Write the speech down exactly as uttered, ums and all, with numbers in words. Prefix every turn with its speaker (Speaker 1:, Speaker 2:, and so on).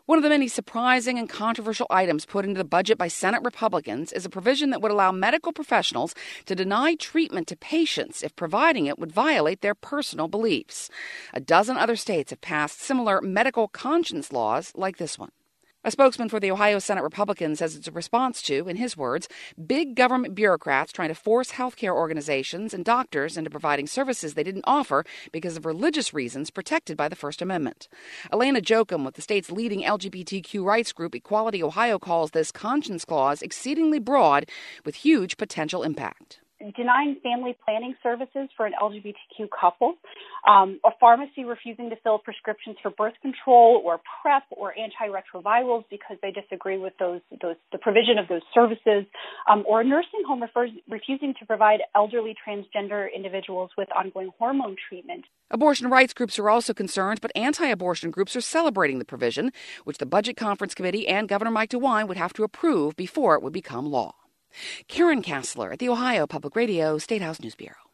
Speaker 1: One of the many surprising and controversial items put into the budget by Senate Republicans is a provision that would allow medical professionals to deny treatment to patients if providing it would violate their personal beliefs. A dozen other states have passed similar medical conscience laws like this one. A spokesman for the Ohio Senate Republicans says it's a response to, in his words, big government bureaucrats trying to force healthcare organizations and doctors into providing services they didn't offer because of religious reasons protected by the First Amendment. Elena Jochum with the state's leading L G B T Q rights group Equality Ohio calls this conscience clause exceedingly broad with huge potential impact.
Speaker 2: Denying family planning services for an L G B T Q couple, um, a pharmacy refusing to fill prescriptions for birth control or PrEP or antiretrovirals because they disagree with those, those the provision of those services, um, or a nursing home refers, refusing to provide elderly transgender individuals with ongoing hormone treatment.
Speaker 1: Abortion rights groups are also concerned, but anti-abortion groups are celebrating the provision, which the Budget Conference Committee and Governor Mike DeWine would have to approve before it would become law. Karen Kassler at the Ohio Public Radio State House News Bureau.